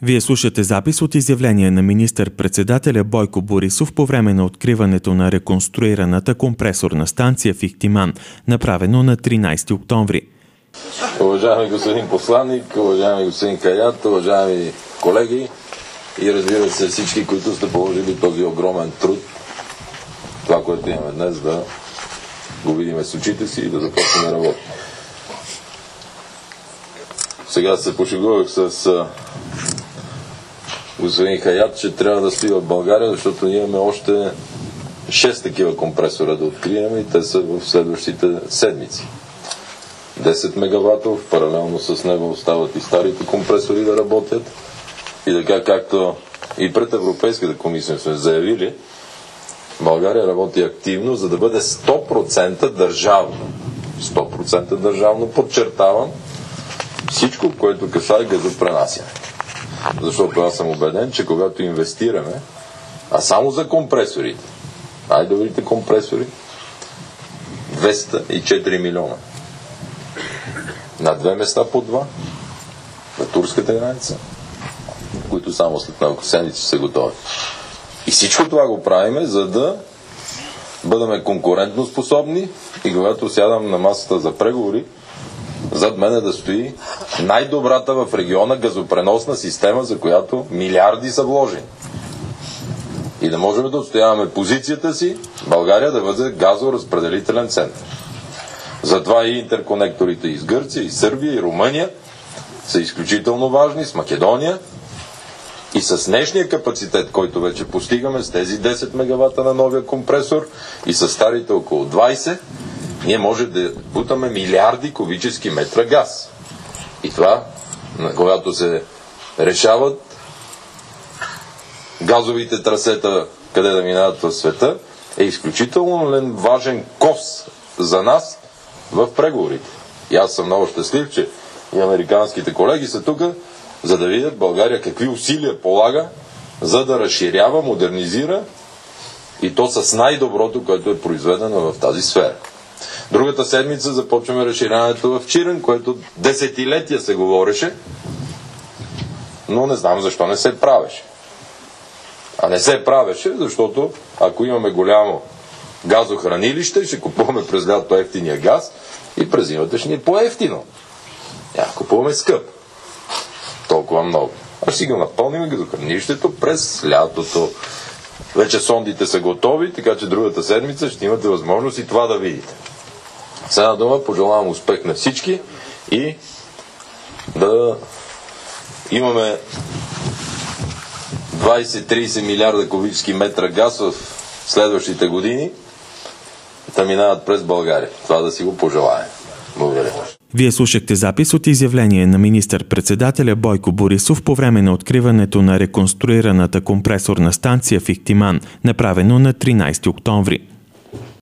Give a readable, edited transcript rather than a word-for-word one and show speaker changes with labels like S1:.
S1: Вие слушате запис от изявление на министър-председателя Бойко Борисов по време на откриването на реконструираната компресорна станция в Ихтиман, направено на 13 октомври.
S2: Уважаеми господин посланник, уважаеми господин Хаят, уважаеми колеги и разбира се всички, които сте положили този огромен труд, това, което имаме днес, да го видим с очите си и да започнем да работим. Сега се пошегувах с господин Хаят, че трябва да стои в България, защото ние имаме още 6 такива компресора да открием и те са в следващите седмици. 10 мегаватов, паралелно с него остават и старите компресори да работят. И така, както и пред Европейската комисия сме заявили, България работи активно, за да бъде 100% държавно. 100% държавно, подчертавам, всичко, което касае газопренасяне. Защото аз съм убеден, че когато инвестираме, а само за компресорите, най-добрите компресори, 204 милиона. На 2 места по 2, на турската граница, които само след няколко седмици са готови. И всичко това го правиме, за да бъдем конкурентно способни и когато сядам на масата за преговори, зад мене да стои най-добрата в региона газопреносна система, за която милиарди са вложени. И да можем да отстояваме позицията си, България да бъде газоразпределителен център. Затова и интерконекторите и с Гърция, и Сърбия, и Румъния са изключително важни, с Македония. И с днешния капацитет, който вече постигаме, с тези 10 мегавата на новия компресор и с старите около 20, ние може да бутаме милиарди кубически метра газ. И това, когато се решават газовите трасета, къде да минават в света, е изключително важен кос за нас в преговорите. И аз съм много щастлив, че и американските колеги са тук, за да видят България какви усилия полага, за да разширява, модернизира и то с най-доброто, което е произведено в тази сфера. Другата седмица започваме разширяването в Чирен, което десетилетия се говореше, но не знам защо не се правеше. А не се правеше, защото ако имаме голямо газохранилище, ще купуваме през лято ефтиния газ и през зимата ще ни е по-ефтино. Купуваме скъп. Толкова много. А ще си го напълним газохранилището през лятото. Вече сондите са готови, така че другата седмица ще имате възможност и това да видите. С една дума пожелавам успех на всички и да имаме 20-30 милиарда кубически метра газ в следващите години да минават през България. Това да си го пожелаем. Благодаря.
S1: Вие слушахте запис от изявление на министър-председателя Бойко Борисов по време на откриването на реконструираната компресорна станция в Ихтиман, направено на 13 октомври.